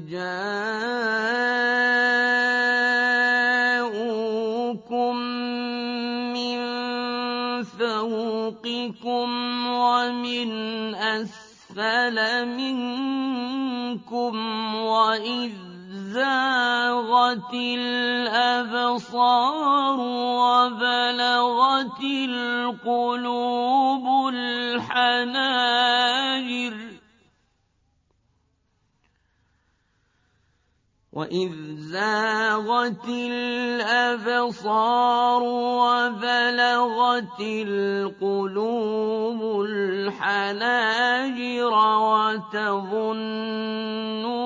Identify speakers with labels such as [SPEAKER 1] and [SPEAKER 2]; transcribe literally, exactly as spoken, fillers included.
[SPEAKER 1] جَاءُوكُم مِّن فَوْقِكُمْ وَمِنْ أَسْفَلَ مِنكُمْ وَإِذ زَاغَتِ الْأَبْصَارُ وَبَلَغَتِ الْقُلُوبُ الْحَنَاجِرَ وَإِذْ زَاغَتِ الْأَبْصَارُ وَبَلَغَتِ الْقُلُوبُ الْحَنَاجِرَ وَتَظُنُّونَ